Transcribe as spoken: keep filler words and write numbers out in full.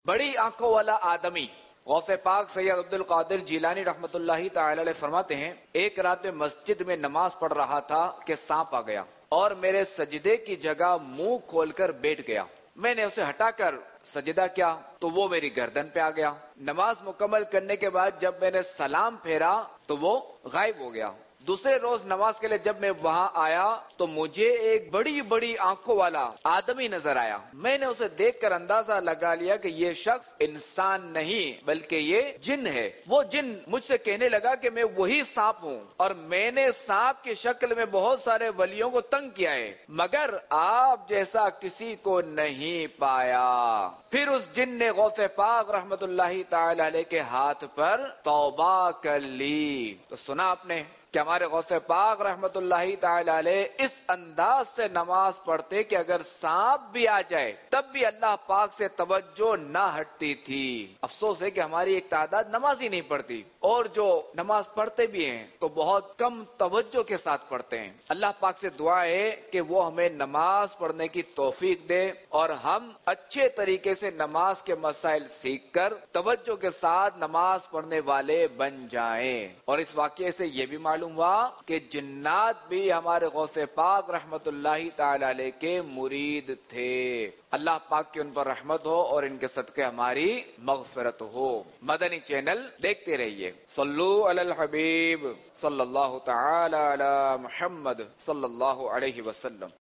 بڑی آنکھوں والا آدمی غوث پاک سید عبد القادر جیلانی رحمت اللہ تعالی علیہ فرماتے ہیں، ایک رات میں مسجد میں نماز پڑھ رہا تھا کہ سانپ آ گیا اور میرے سجدے کی جگہ منہ کھول کر بیٹھ گیا۔ میں نے اسے ہٹا کر سجدہ کیا تو وہ میری گردن پہ آ گیا۔ نماز مکمل کرنے کے بعد جب میں نے سلام پھیرا تو وہ غائب ہو گیا۔ دوسرے روز نماز کے لیے جب میں وہاں آیا تو مجھے ایک بڑی بڑی آنکھوں والا آدمی نظر آیا۔ میں نے اسے دیکھ کر اندازہ لگا لیا کہ یہ شخص انسان نہیں بلکہ یہ جن ہے۔ وہ جن مجھ سے کہنے لگا کہ میں وہی سانپ ہوں اور میں نے سانپ کی شکل میں بہت سارے ولیوں کو تنگ کیا ہے مگر آپ جیسا کسی کو نہیں پایا۔ پھر اس جن نے غوث پاک رحمت اللہ تعالی علیہ کے ہاتھ پر توبہ کر لی۔ تو سنا آپ نے کہ ہمارے غوث پاک رحمت اللہ تعالی علیہ اس انداز سے نماز پڑھتے کہ اگر سانپ بھی آ جائے تب بھی اللہ پاک سے توجہ نہ ہٹتی تھی۔ افسوس ہے کہ ہماری ایک تعداد نماز ہی نہیں پڑھتی اور جو نماز پڑھتے بھی ہیں تو بہت کم توجہ کے ساتھ پڑھتے ہیں۔ اللہ پاک سے دعا ہے کہ وہ ہمیں نماز پڑھنے کی توفیق دے اور ہم اچھے طریقے سے نماز کے مسائل سیکھ کر توجہ کے ساتھ نماز پڑھنے والے بن جائیں۔ اور اس واقعے سے یہ بھی معلوم ہوا کہ جنات بھی ہمارے غوث پاک رحمت اللہ تعالی علیہ کے مرید تھے۔ اللہ پاک کی ان پر رحمت ہو اور ان کے صدقے ہماری مغفرت ہو۔ مدنی چینل دیکھتے رہیے۔ صلو علی الحبیب صلی اللہ تعالی علی محمد صلی اللہ علیہ وسلم۔